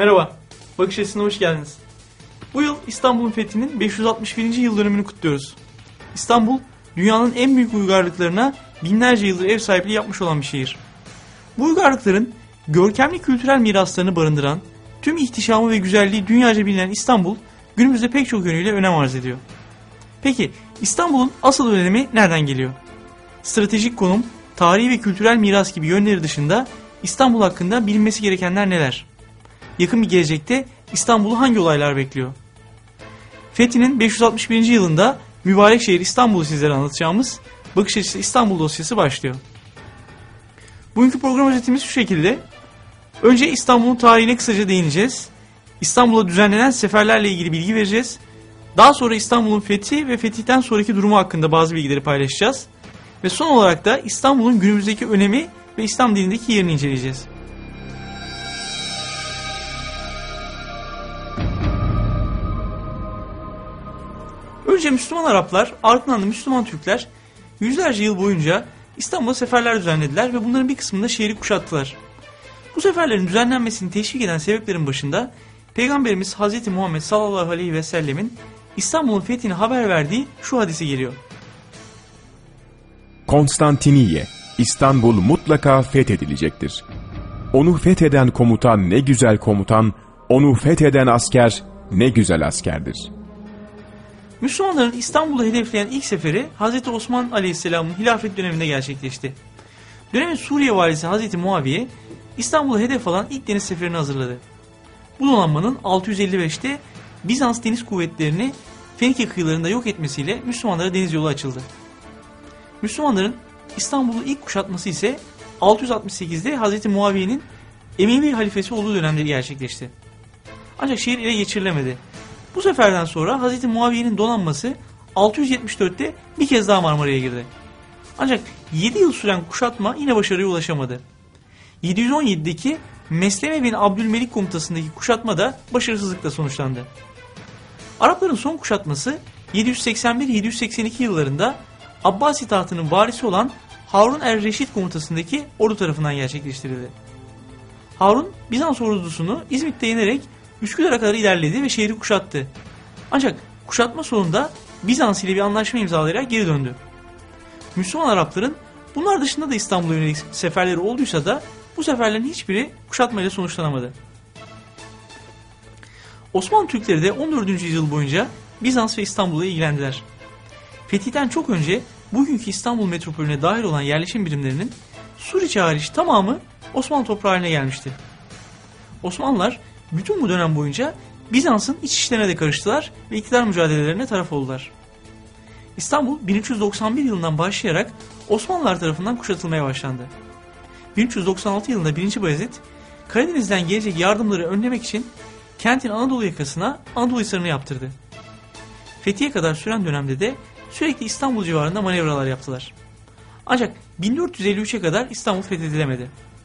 Merhaba, Bakış Açısı'na hoş geldiniz. Bu yıl İstanbul'un fethinin 561. yıl dönümünü kutluyoruz. İstanbul, dünyanın en büyük uygarlıklarına binlerce yıldır ev sahipliği yapmış olan bir şehir. Bu uygarlıkların görkemli kültürel miraslarını barındıran, tüm ihtişamı ve güzelliği dünyaca bilinen İstanbul, günümüzde pek çok yönüyle önem arz ediyor. Peki, İstanbul'un asıl önemi nereden geliyor? Stratejik konum, tarihi ve kültürel miras gibi yönleri dışında İstanbul hakkında bilinmesi gerekenler neler? Yakın bir gelecekte İstanbul'u hangi olaylar bekliyor? Fethi'nin 561. yılında mübarek şehir İstanbul'u sizlere anlatacağımız Bakış Açısı İstanbul dosyası başlıyor. Bugünkü program özetimiz şu şekilde. Önce İstanbul'un tarihine kısaca değineceğiz. İstanbul'a düzenlenen seferlerle ilgili bilgi vereceğiz. Daha sonra İstanbul'un fethi ve fetihten sonraki durumu hakkında bazı bilgileri paylaşacağız. Ve son olarak da İstanbul'un günümüzdeki önemi ve İslam dinindeki yerini inceleyeceğiz. Önce Müslüman Araplar, ardından da Müslüman Türkler yüzlerce yıl boyunca İstanbul'a seferler düzenlediler ve bunların bir kısmında şehri kuşattılar. Bu seferlerin düzenlenmesini teşvik eden sebeplerin başında Peygamberimiz Hz. Muhammed sallallahu aleyhi ve sellemin İstanbul'un fethini haber verdiği şu hadise geliyor. Konstantiniye, İstanbul mutlaka fethedilecektir. Onu fetheden komutan ne güzel komutan, onu fetheden asker ne güzel askerdir. Müslümanların İstanbul'u hedefleyen ilk seferi Hz. Osman Aleyhisselam'ın hilafet döneminde gerçekleşti. Dönemin Suriye valisi Hz. Muaviye, İstanbul'u hedef alan ilk deniz seferini hazırladı. Bu donanmanın 655'te Bizans deniz kuvvetlerini Fenike kıyılarında yok etmesiyle Müslümanlara deniz yolu açıldı. Müslümanların İstanbul'u ilk kuşatması ise 668'de Hz. Muaviye'nin Emevi halifesi olduğu dönemde gerçekleşti. Ancak şehir ele geçirilemedi. Bu seferden sonra Hz. Muaviye'nin donanması 674'te bir kez daha Marmara'ya girdi. Ancak 7 yıl süren kuşatma yine başarıya ulaşamadı. 717'deki Mesleme bin Abdülmelik komutasındaki kuşatma da başarısızlıkla sonuçlandı. Arapların son kuşatması 781-782 yıllarında Abbasi tahtının varisi olan Harun er-Reşid komutasındaki ordu tarafından gerçekleştirildi. Harun, Bizans ordusunu İzmit'te yenerek Üsküdar'a kadar ilerledi ve şehri kuşattı. Ancak kuşatma sonunda Bizans ile bir anlaşma imzalayarak geri döndü. Müslüman Arapların bunlar dışında da İstanbul'a yönelik seferleri olduysa da bu seferlerin hiçbiri kuşatmayla sonuçlanamadı. Osmanlı Türkleri de 14. yüzyıl boyunca Bizans ve İstanbul'la ilgilendiler. Fetihten çok önce bugünkü İstanbul metropolüne dahil olan yerleşim birimlerinin Suriye hariç tamamı Osmanlı toprağı haline gelmişti. Osmanlılar bütün bu dönem boyunca Bizans'ın iç işlerine de karıştılar ve iktidar mücadelelerine taraf oldular. İstanbul 1391 yılından başlayarak Osmanlılar tarafından kuşatılmaya başlandı. 1396 yılında 1. Bayezid, Karadeniz'den gelecek yardımları önlemek için kentin Anadolu yakasına Anadolu Hisarı'nı yaptırdı. Fethiye kadar süren dönemde de sürekli İstanbul civarında manevralar yaptılar. Ancak 1453'e kadar İstanbul fethedilemedi.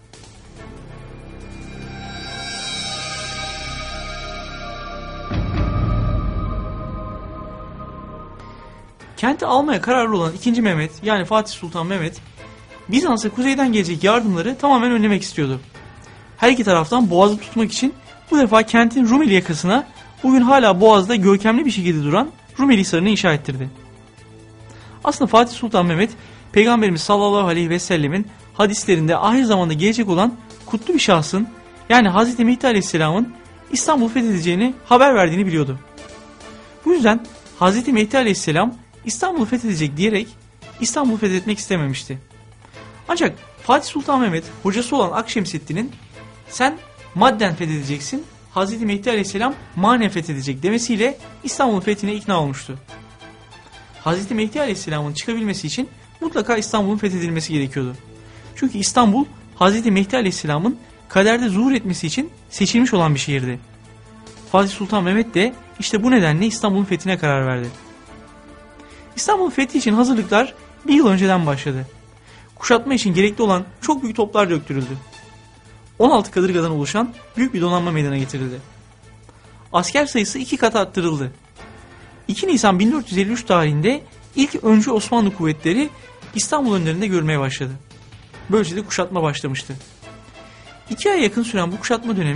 Kenti almaya kararlı olan 2. Mehmet yani Fatih Sultan Mehmet, Bizans'a kuzeyden gelecek yardımları tamamen önlemek istiyordu. Her iki taraftan boğazı tutmak için bu defa kentin Rumeli yakasına bugün hala boğazda görkemli bir şekilde duran Rumeli Hisarı'nı inşa ettirdi. Aslında Fatih Sultan Mehmet, Peygamberimiz sallallahu aleyhi ve sellemin hadislerinde ahir zamanda gelecek olan kutlu bir şahsın yani Hz. Mehdi aleyhisselamın İstanbul'u fethedeceğini haber verdiğini biliyordu. Bu yüzden Hz. Mehdi aleyhisselam İstanbul'u fethedecek diyerek İstanbul'u fethetmek istememişti. Ancak Fatih Sultan Mehmet hocası olan Akşemseddin'in sen madden fethedeceksin, Hz. Mehdi aleyhisselam manen fethedecek demesiyle İstanbul'un fethine ikna olmuştu. Hz. Mehdi aleyhisselamın çıkabilmesi için mutlaka İstanbul'un fethedilmesi gerekiyordu. Çünkü İstanbul Hz. Mehdi aleyhisselamın kaderde zuhur etmesi için seçilmiş olan bir şehirdi. Fatih Sultan Mehmet de işte bu nedenle İstanbul'un fethine karar verdi. İstanbul'un fethi için hazırlıklar bir yıl önceden başladı. Kuşatma için gerekli olan çok büyük toplar döktürüldü. 16 kadırgadan oluşan büyük bir donanma meydana getirildi. Asker sayısı 2 kat arttırıldı. 2 Nisan 1453 tarihinde ilk öncü Osmanlı kuvvetleri İstanbul önlerinde görülmeye başladı. Böylece de kuşatma başlamıştı. 2 aya yakın süren bu kuşatma dönemi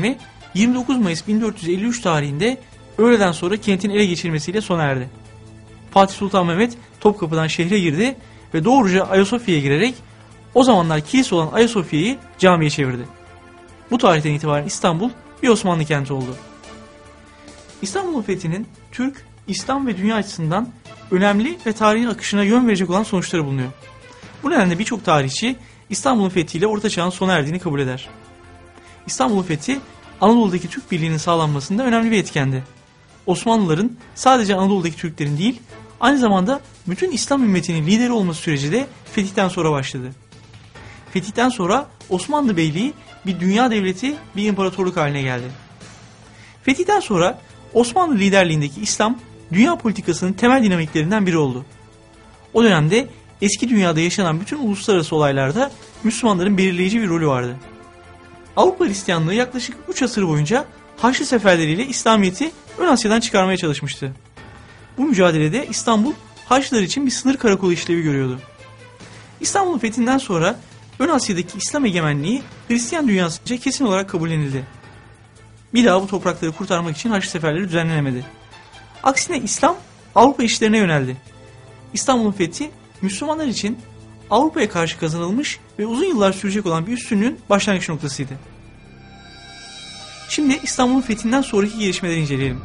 29 Mayıs 1453 tarihinde öğleden sonra kentin ele geçirilmesiyle sona erdi. Fatih Sultan Mehmet Topkapı'dan şehre girdi ve doğruca Ayasofya'ya girerek o zamanlar kilise olan Ayasofya'yı camiye çevirdi. Bu tarihten itibaren İstanbul bir Osmanlı kenti oldu. İstanbul'un fethinin Türk, İslam ve dünya açısından önemli ve tarihin akışına yön verecek olan sonuçları bulunuyor. Bu nedenle birçok tarihçi İstanbul'un fethiyle Orta Çağ'ın sona erdiğini kabul eder. İstanbul'un fethi Anadolu'daki Türk birliğinin sağlanmasında önemli bir etkendi. Osmanlıların sadece Anadolu'daki Türklerin değil, aynı zamanda bütün İslam ümmetinin lideri olması süreci de fetihten sonra başladı. Fetihten sonra Osmanlı Beyliği bir dünya devleti, bir imparatorluk haline geldi. Fetihten sonra Osmanlı liderliğindeki İslam, dünya politikasının temel dinamiklerinden biri oldu. O dönemde eski dünyada yaşanan bütün uluslararası olaylarda Müslümanların belirleyici bir rolü vardı. Avrupa Hristiyanlığı yaklaşık 3 asır boyunca Haçlı seferleriyle İslamiyet'i ön Asya'dan çıkarmaya çalışmıştı. Bu mücadelede İstanbul, Haçlılar için bir sınır karakolu işlevi görüyordu. İstanbul'un fethinden sonra ön Asya'daki İslam egemenliği Hristiyan dünyasınca kesin olarak kabullenildi. Bir daha bu toprakları kurtarmak için Haçlı seferleri düzenlenemedi. Aksine İslam Avrupa işlerine yöneldi. İstanbul'un fethi Müslümanlar için Avrupa'ya karşı kazanılmış ve uzun yıllar sürecek olan bir üstünlüğün başlangıç noktasıydı. Şimdi İstanbul'un fethinden sonraki gelişmeleri inceleyelim.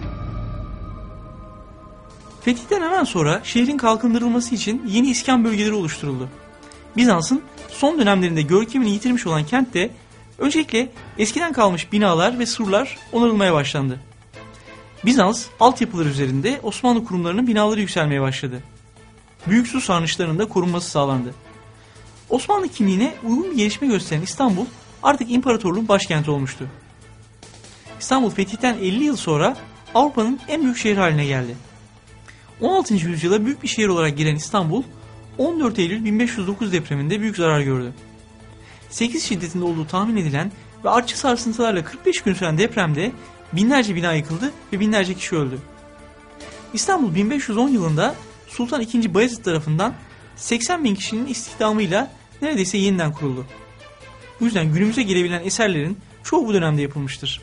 Fetihten hemen sonra şehrin kalkındırılması için yeni iskan bölgeleri oluşturuldu. Bizans'ın son dönemlerinde görkemini yitirmiş olan kentte öncelikle eskiden kalmış binalar ve surlar onarılmaya başlandı. Bizans altyapıları üzerinde Osmanlı kurumlarının binaları yükselmeye başladı. Büyük su sarnıçlarının da korunması sağlandı. Osmanlı kimliğine uygun bir gelişme gösteren İstanbul artık imparatorluğun başkenti olmuştu. İstanbul fetihten 50 yıl sonra Avrupa'nın en büyük şehri haline geldi. 16. yüzyıla büyük bir şehir olarak giren İstanbul, 14 Eylül 1509 depreminde büyük zarar gördü. 8 şiddetinde olduğu tahmin edilen ve artçı sarsıntılarla 45 gün süren depremde binlerce bina yıkıldı ve binlerce kişi öldü. İstanbul 1510 yılında Sultan II. Bayezid tarafından 80 bin kişinin istihdamıyla neredeyse yeniden kuruldu. Bu yüzden günümüze gelebilen eserlerin çoğu bu dönemde yapılmıştır.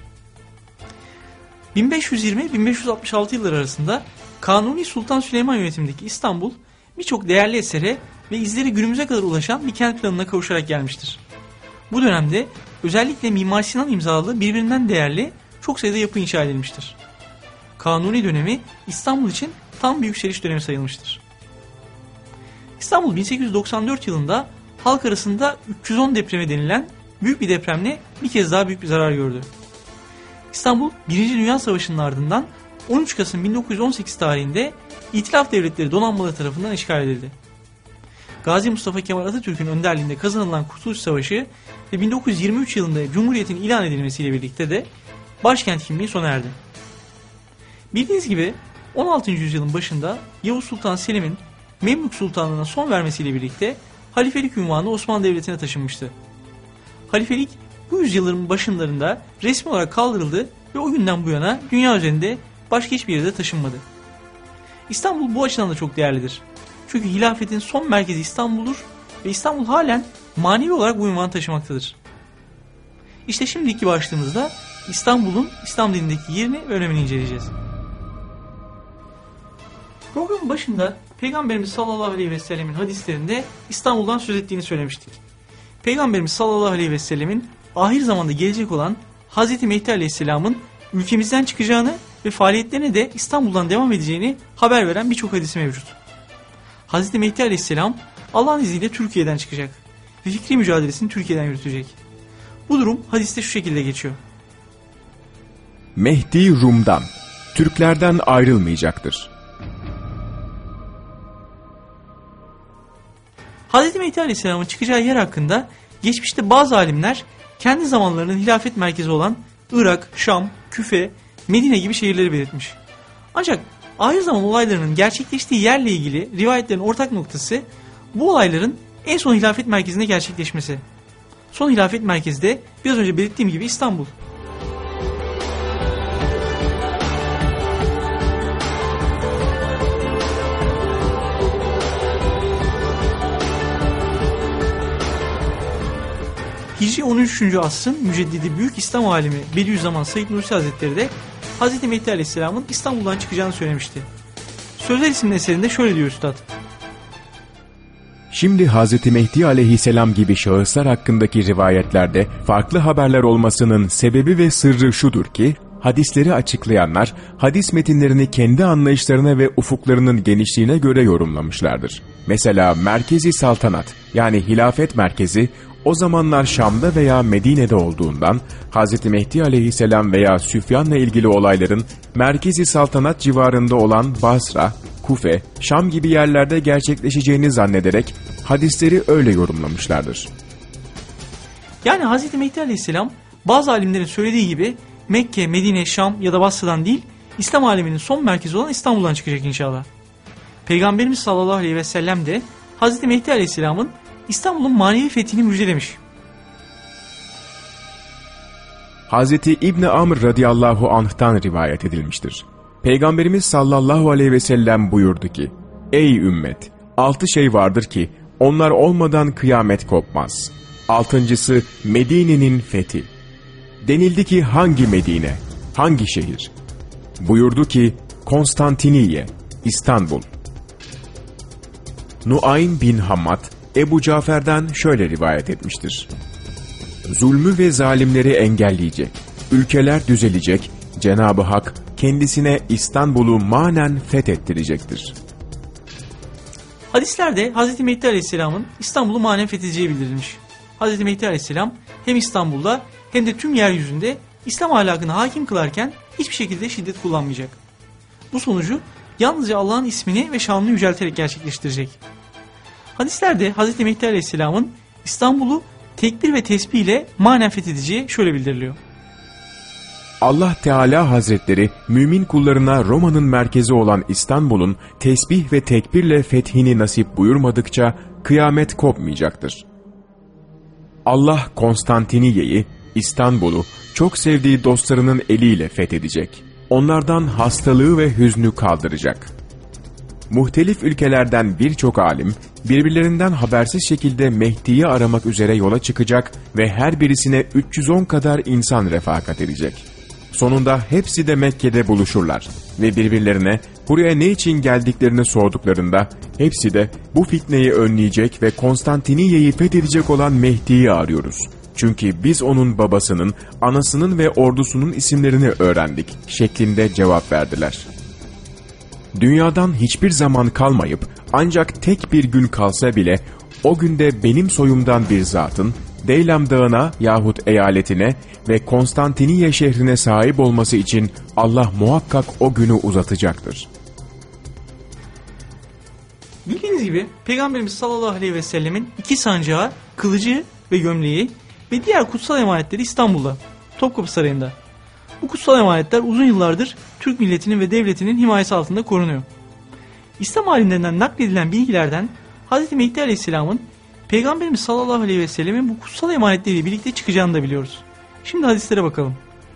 1520-1566 yılları arasında Kanuni Sultan Süleyman yönetimindeki İstanbul birçok değerli esere ve izleri günümüze kadar ulaşan bir kent planına kavuşarak gelmiştir. Bu dönemde özellikle Mimar Sinan imzalı birbirinden değerli çok sayıda yapı inşa edilmiştir. Kanuni dönemi İstanbul için tam bir yükseliş dönemi sayılmıştır. İstanbul 1894 yılında halk arasında 310 depremi denilen büyük bir depremle bir kez daha büyük bir zarar gördü. İstanbul 1. Dünya Savaşı'nın ardından 13 Kasım 1918 tarihinde İtilaf Devletleri donanmaları tarafından işgal edildi. Gazi Mustafa Kemal Atatürk'ün önderliğinde kazanılan Kurtuluş Savaşı ve 1923 yılında Cumhuriyet'in ilan edilmesiyle birlikte de başkent kimliği sona erdi. Bildiğiniz gibi 16. yüzyılın başında Yavuz Sultan Selim'in Memlük Sultanlığı'na son vermesiyle birlikte halifelik unvanı Osmanlı Devleti'ne taşınmıştı. Halifelik bu yüzyılların başlarında resmi olarak kaldırıldı ve o günden bu yana dünya üzerinde başka hiçbir yere taşınmadı. İstanbul bu açıdan da çok değerlidir. Çünkü hilafetin son merkezi İstanbul'dur ve İstanbul halen manevi olarak bu unvanı taşımaktadır. İşte şimdiki başlığımızda İstanbul'un İslam dinindeki yerini ve önemini inceleyeceğiz. Programın başında Peygamberimiz sallallahu aleyhi ve sellemin hadislerinde İstanbul'dan söz ettiğini söylemiştik. Peygamberimiz sallallahu aleyhi ve sellemin ahir zamanda gelecek olan Hz. Mehdi aleyhisselamın ülkemizden çıkacağını ve faaliyetlerine de İstanbul'dan devam edeceğini haber veren birçok hadisi mevcut. Hz. Mehdi aleyhisselam Allah'ın izniyle Türkiye'den çıkacak ve fikri mücadelesini Türkiye'den yürütecek. Bu durum hadiste şu şekilde geçiyor. Mehdi Rum'dan, Türklerden ayrılmayacaktır. Hz. Mehdi aleyhisselamın çıkacağı yer hakkında geçmişte bazı alimler kendi zamanlarının hilafet merkezi olan Irak, Şam, Küfe, Medine gibi şehirleri belirtmiş. Ancak ahir zaman olaylarının gerçekleştiği yerle ilgili rivayetlerin ortak noktası bu olayların en son hilafet merkezinde gerçekleşmesi. Son hilafet merkezi de biraz önce belirttiğim gibi İstanbul. Hicri 13. asrın müceddidi büyük İslam alimi Bediüzzaman Said Nursi Hazretleri de Hz. Mehdi Aleyhisselam'ın İstanbul'dan çıkacağını söylemişti. Sözler isimli eserinde şöyle diyor Üstad. Şimdi Hz. Mehdi aleyhisselam gibi şahıslar hakkındaki rivayetlerde farklı haberler olmasının sebebi ve sırrı şudur ki, hadisleri açıklayanlar, hadis metinlerini kendi anlayışlarına ve ufuklarının genişliğine göre yorumlamışlardır. Mesela Merkezi Saltanat, yani hilafet merkezi, o zamanlar Şam'da veya Medine'de olduğundan, Hz. Mehdi aleyhisselam veya Süfyan'la ilgili olayların Merkezi Saltanat civarında olan Basra, Kufe, Şam gibi yerlerde gerçekleşeceğini zannederek hadisleri öyle yorumlamışlardır. Yani Hz. Mehdi Aleyhisselam bazı alimlerin söylediği gibi Mekke, Medine, Şam ya da Basra'dan değil, İslam aleminin son merkezi olan İstanbul'dan çıkacak inşallah. Peygamberimiz sallallahu aleyhi ve sellem de Hz. Mehdi Aleyhisselam'ın İstanbul'un manevi fethini müjdelemiş. Hz. İbn Amr radıyallahu anh'tan rivayet edilmiştir. Peygamberimiz sallallahu aleyhi ve sellem buyurdu ki, ey ümmet! 6 şey vardır ki onlar olmadan kıyamet kopmaz. 6.'sı Medine'nin fethi. Denildi ki hangi Medine? Hangi şehir? Buyurdu ki Konstantiniye, İstanbul. Nuaym bin Hammad, Ebu Cafer'den şöyle rivayet etmiştir. Zulmü ve zalimleri engelleyecek, ülkeler düzelecek, Cenab-ı Hak kendisine İstanbul'u manen fethettirecektir. Hadislerde Hz. Mehdi Aleyhisselam'ın İstanbul'u manen fethedeceği bildirilmiş. Hz. Mehdi Aleyhisselam hem İstanbul'da hem de tüm yeryüzünde İslam ahlakını hakim kılarken hiçbir şekilde şiddet kullanmayacak. Bu sonucu yalnızca Allah'ın ismini ve şanını yücelterek gerçekleştirecek. Hadislerde Hz. Mehdi Aleyhisselam'ın İstanbul'u tekbir ve tesbih ile manen fethedeceği şöyle bildiriliyor. Allah Teala Hazretleri mümin kullarına Roma'nın merkezi olan İstanbul'un tesbih ve tekbirle fethini nasip buyurmadıkça kıyamet kopmayacaktır. Allah Konstantiniye'yi, İstanbul'u çok sevdiği dostlarının eliyle fethedecek. Onlardan hastalığı ve hüznü kaldıracak. Muhtelif ülkelerden birçok alim birbirlerinden habersiz şekilde Mehdi'yi aramak üzere yola çıkacak ve her birisine 310 kadar insan refakat edecek. Sonunda hepsi de Mekke'de buluşurlar ve birbirlerine buraya ne için geldiklerini sorduklarında hepsi de bu fitneyi önleyecek ve Konstantiniye'yi fethedecek olan Mehdi'yi arıyoruz. Çünkü biz onun babasının, anasının ve ordusunun isimlerini öğrendik şeklinde cevap verdiler. Dünyadan hiçbir zaman kalmayıp ancak tek bir gün kalsa bile o günde benim soyumdan bir zatın Deylam Dağı'na yahut eyaletine ve Konstantiniye şehrine sahip olması için Allah muhakkak o günü uzatacaktır. Bildiğiniz gibi Peygamberimiz sallallahu aleyhi ve sellemin 2 sancağı, kılıcı ve gömleği ve diğer kutsal emanetleri İstanbul'da, Topkapı Sarayı'nda. Bu kutsal emanetler uzun yıllardır Türk milletinin ve devletinin himayesi altında korunuyor. İslam alimlerinden nakledilen bilgilerden Hz. Mehdi Aleyhisselam'ın Peygamberimiz sallallahu aleyhi ve sellemin bu kutsal emanetleriyle birlikte çıkacağını da biliyoruz. Şimdi hadislere bakalım.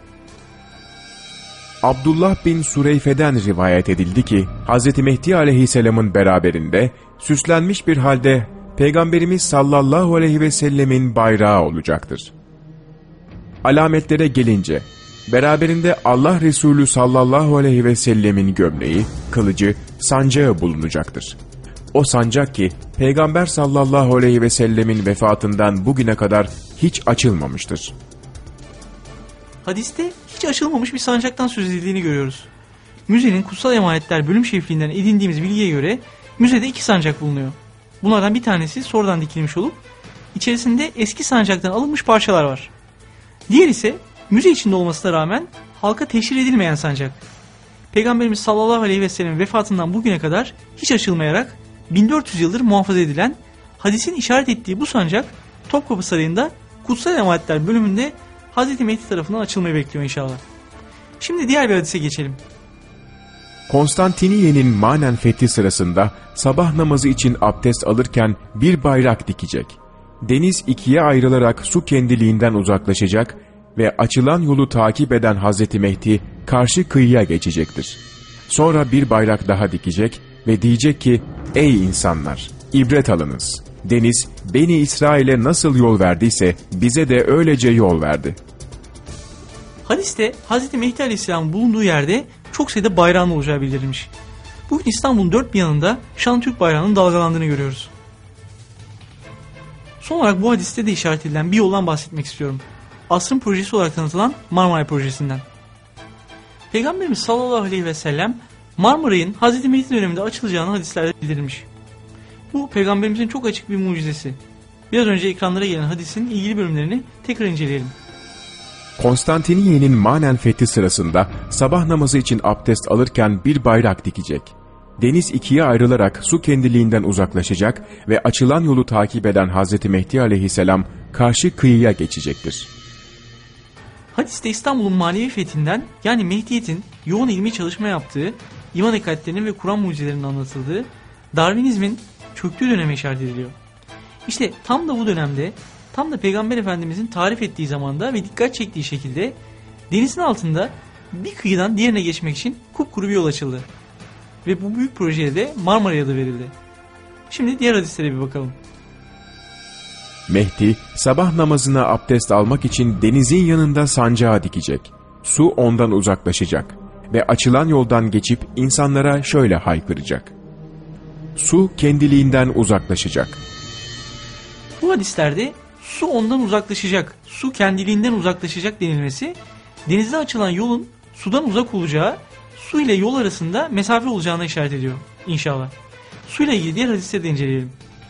Abdullah bin Sureyfe'den rivayet edildi ki Hz. Mehdi aleyhisselamın beraberinde süslenmiş bir halde Peygamberimiz sallallahu aleyhi ve sellemin bayrağı olacaktır. Alametlere gelince beraberinde Allah Resulü sallallahu aleyhi ve sellemin gömleği, kılıcı, sancağı bulunacaktır. O sancak ki Peygamber sallallahu aleyhi ve sellemin vefatından bugüne kadar hiç açılmamıştır. Hadiste hiç açılmamış bir sancaktan söz edildiğini görüyoruz. Müzenin kutsal emanetler bölüm şefliğinden edindiğimiz bilgiye göre müzede 2 sancak bulunuyor. Bunlardan bir tanesi sonradan dikilmiş olup içerisinde eski sancaktan alınmış parçalar var. Diğer ise müze içinde olmasına rağmen halka teşhir edilmeyen sancak. Peygamberimiz sallallahu aleyhi ve sellem'in vefatından bugüne kadar hiç açılmayarak 1400 yıldır muhafaza edilen, hadisin işaret ettiği bu sancak Topkapı Sarayı'nda kutsal emanetler bölümünde Hz. Mehdi tarafından açılmayı bekliyor inşallah. Şimdi diğer bir hadise geçelim. Konstantiniye'nin manen fethi sırasında sabah namazı için abdest alırken bir bayrak dikecek. Deniz 2'ye ayrılarak su kendiliğinden uzaklaşacak ve açılan yolu takip eden Hazreti Mehdi karşı kıyıya geçecektir. Sonra bir bayrak daha dikecek ve diyecek ki, ey insanlar! İbret alınız. Deniz, Beni İsrail'e nasıl yol verdiyse bize de öylece yol verdi. Hadiste Hz. Mehdi Aleyhisselam'ın bulunduğu yerde çok sayıda bayrağın olacağı bildirilmiş. Bugün İstanbul'un dört bir yanında şanlı Türk bayrağının dalgalandığını görüyoruz. Son olarak bu hadiste de işaret edilen bir yoldan bahsetmek istiyorum. Asrın projesi olarak tanıtılan Marmaray projesinden. Peygamberimiz sallallahu aleyhi ve sellem Marmaray'ın Hz. Mehdi döneminde açılacağını hadislerde bildirilmiş. Bu peygamberimizin çok açık bir mucizesi. Biraz önce ekranlara gelen hadisin ilgili bölümlerini tekrar inceleyelim. Konstantiniye'nin manen fethi sırasında sabah namazı için abdest alırken bir bayrak dikecek. Deniz ikiye ayrılarak su kendiliğinden uzaklaşacak ve açılan yolu takip eden Hz. Mehdi aleyhisselam karşı kıyıya geçecektir. Hadiste İstanbul'un manevi fethinden, yani Mehdiyet'in yoğun ilmi çalışma yaptığı, iman ekatlerinin ve Kur'an mucizelerinin anlatıldığı, Darwinizmin çöktüğü döneme işaret ediliyor. İşte tam da bu dönemde, tam da Peygamber Efendimizin tarif ettiği zamanda ve dikkat çektiği şekilde denizin altında bir kıyıdan diğerine geçmek için kupkuru bir yol açıldı. Ve bu büyük projeye de Marmaray adı verildi. Şimdi diğer hadislere bir bakalım. Mehdi sabah namazına abdest almak için denizin yanında sancağı dikecek. Su ondan uzaklaşacak ve açılan yoldan geçip insanlara şöyle haykıracak. Su kendiliğinden uzaklaşacak. Bu hadislerde su ondan uzaklaşacak, su kendiliğinden uzaklaşacak denilmesi, denizde açılan yolun sudan uzak olacağı, su ile yol arasında mesafe olacağına işaret ediyor inşallah. Suyla ilgili diğer hadisleri de inceleyelim.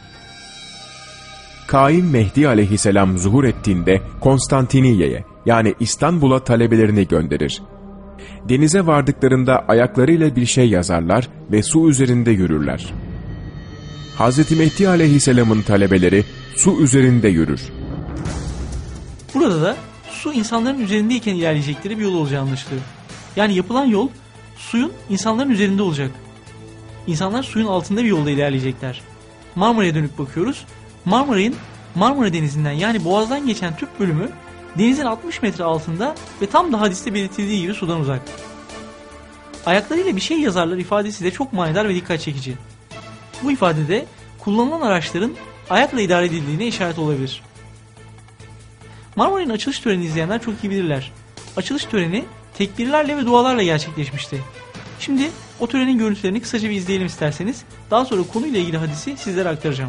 Kaim Mehdi aleyhisselam zuhur ettiğinde Konstantiniye'ye, yani İstanbul'a talebelerini gönderir. Denize vardıklarında ayaklarıyla bir şey yazarlar ve su üzerinde yürürler. Hz. Mehdi aleyhisselamın talebeleri su üzerinde yürür. Burada da su insanların üzerindeyken ilerleyecekleri bir yol olacağı anlaşılıyor. Yani yapılan yol suyun insanların üzerinde olacak. İnsanlar suyun altında bir yolda ilerleyecekler. Marmara'ya dönüp bakıyoruz. Marmaray'ın Marmara Denizi'nden, yani Boğaz'dan geçen tüp bölümü denizin 60 metre altında ve tam da hadiste belirtildiği gibi sudan uzak. Ayaklarıyla bir şey yazarlar ifadesi de çok manidar ve dikkat çekici. Bu ifadede kullanılan araçların ayakla idare edildiğine işaret olabilir. Marmaray'ın açılış törenini izleyenler çok iyi bilirler. Açılış töreni tekbirlerle ve dualarla gerçekleşmişti. Şimdi o törenin görüntülerini kısaca bir izleyelim isterseniz. Daha sonra konuyla ilgili hadisi sizlere aktaracağım.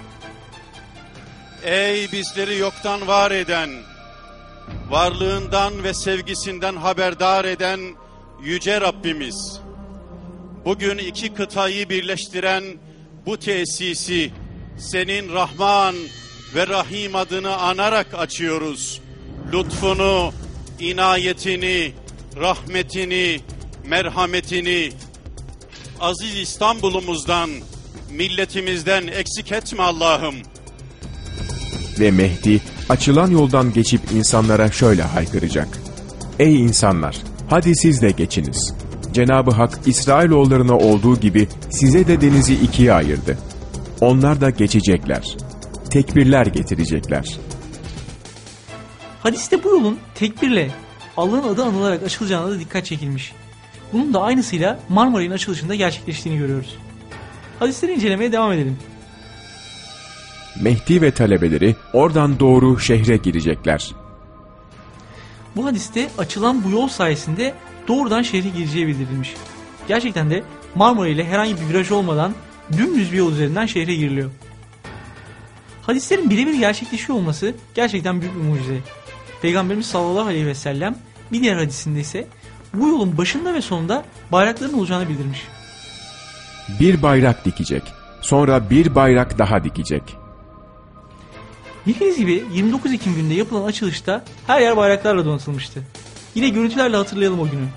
Ey bizleri yoktan var eden, varlığından ve sevgisinden haberdar eden Yüce Rabbimiz, bugün iki kıtayı birleştiren bu tesisi senin Rahman ve Rahim adını anarak açıyoruz. Lütfunu, inayetini, rahmetini, merhametini aziz İstanbul'umuzdan, milletimizden eksik etme Allah'ım. Ve Mehdi açılan yoldan geçip insanlara şöyle haykıracak. Ey insanlar! Hadi siz de geçiniz. Cenab-ı Hak İsrailoğullarına olduğu gibi size de denizi ikiye ayırdı. Onlar da geçecekler. Tekbirler getirecekler. Hadiste bu yolun tekbirle Allah'ın adı anılarak açılacağına da dikkat çekilmiş. Bunun da aynısıyla Marmaray'ın açılışında gerçekleştiğini görüyoruz. Hadisleri incelemeye devam edelim. Mehdi ve talebeleri oradan doğru şehre girecekler. Bu hadiste açılan bu yol sayesinde doğrudan şehre gireceği bildirilmiş. Gerçekten de Marmara ile herhangi bir viraj olmadan dümdüz bir yol üzerinden şehre giriliyor. Hadislerin birebir gerçekleşiyor olması gerçekten büyük bir mucize. Peygamberimiz sallallahu aleyhi ve sellem bir diğer hadisinde ise bu yolun başında ve sonunda bayrakların olacağını bildirmiş. Bir bayrak dikecek, sonra bir bayrak daha dikecek. Bildiğiniz gibi 29 Ekim gününde yapılan açılışta her yer bayraklarla donatılmıştı. Yine görüntülerle hatırlayalım o günü.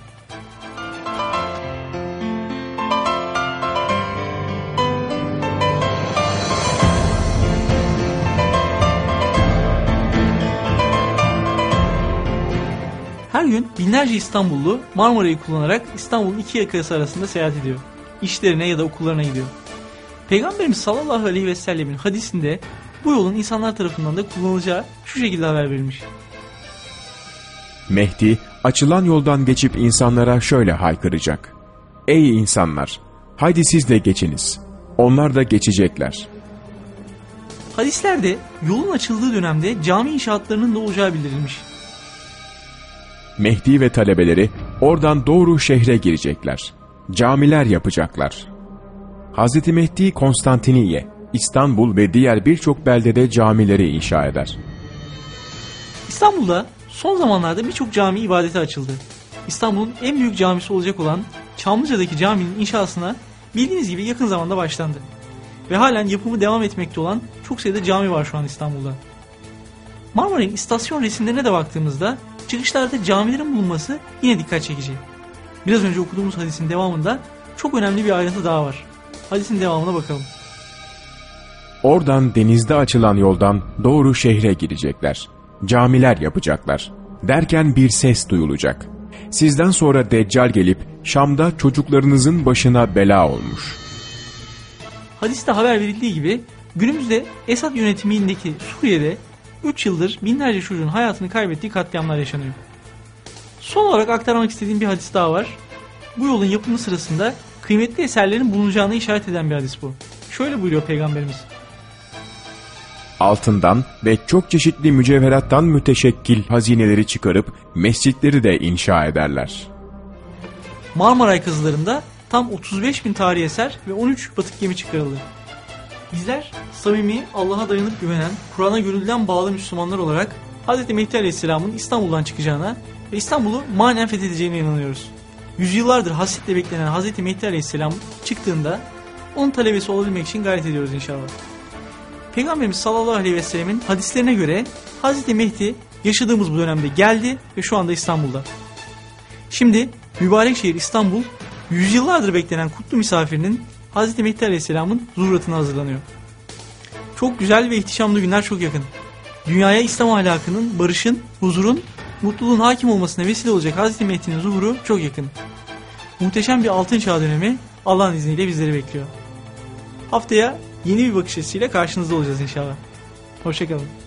Her gün binlerce İstanbullu Marmara'yı kullanarak İstanbul'un iki yakası arasında seyahat ediyor. İşlerine ya da okullarına gidiyor. Peygamberimiz sallallahu aleyhi ve sellemin hadisinde bu yolun insanlar tarafından da kullanılacağı şu şekilde haber verilmiş. Mehdi açılan yoldan geçip insanlara şöyle haykıracak. Ey insanlar! Haydi siz de geçiniz. onlar da geçecekler. Hadislerde yolun açıldığı dönemde cami inşaatlarının da olacağı bildirilmiş. Mehdi ve talebeleri oradan doğru şehre girecekler. Camiler yapacaklar. Hz. Mehdi Konstantiniye, İstanbul ve diğer birçok beldede camileri inşa eder. İstanbul'da son zamanlarda birçok cami ibadete açıldı. İstanbul'un en büyük camisi olacak olan Çamlıca'daki caminin inşasına bildiğiniz gibi yakın zamanda başlandı. Ve halen yapımı devam etmekte olan çok sayıda cami var şu an İstanbul'da. Marmaray'ın istasyon resimlerine de baktığımızda çıkışlarda camilerin bulunması yine dikkat çekici. Biraz önce okuduğumuz hadisin devamında çok önemli bir ayrıntı daha var. Hadisin devamına bakalım. Oradan denizde açılan yoldan doğru şehre girecekler. Camiler yapacaklar. Derken bir ses duyulacak. Sizden sonra Deccal gelip Şam'da çocuklarınızın başına bela olmuş. Hadiste haber verildiği gibi günümüzde Esad yönetimindeki Suriye'de 3 yıldır binlerce çocuğun hayatını kaybettiği katliamlar yaşanıyor. Son olarak aktarmak istediğim bir hadis daha var. Bu yolun yapımı sırasında kıymetli eserlerin bulunacağını işaret eden bir hadis bu. Şöyle buyuruyor Peygamberimiz. Altından ve çok çeşitli mücevherattan müteşekkil hazineleri çıkarıp mescitleri de inşa ederler. Marmaray kazılarında tam 35.000 tarihi eser ve 13 batık gemi çıkarıldı. Bizler samimi, Allah'a dayanıp güvenen, Kur'an'a gönülden bağlı Müslümanlar olarak Hz. Mehdi Aleyhisselam'ın İstanbul'dan çıkacağına ve İstanbul'u manen fethedeceğine inanıyoruz. Yüzyıllardır hasretle beklenen Hz. Mehdi Aleyhisselam çıktığında onun talebesi olabilmek için gayret ediyoruz inşallah. Peygamberimiz sallallahu aleyhi ve sellemin hadislerine göre Hz. Mehdi yaşadığımız bu dönemde geldi ve şu anda İstanbul'da. Şimdi mübarek şehir İstanbul, yüzyıllardır beklenen kutlu misafirinin Hz. Mehdi Aleyhisselam'ın zuhuratına hazırlanıyor. Çok güzel ve ihtişamlı günler çok yakın. Dünyaya İslam ahlakının, barışın, huzurun, mutluluğun hakim olmasına vesile olacak Hz. Mehdi'nin zuhuru çok yakın. Muhteşem bir altın çağ dönemi Allah'ın izniyle bizleri bekliyor. Haftaya yeni bir bakış açısıyla karşınızda olacağız inşallah. Hoşçakalın.